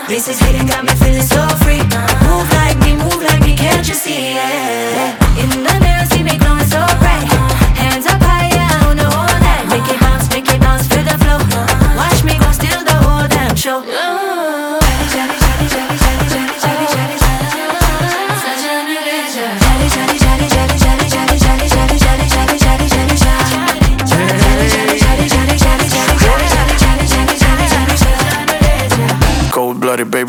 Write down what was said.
This is hitting, got me feeling so free. Move like me, can't you see it? In the mirror, see me glowing so bright.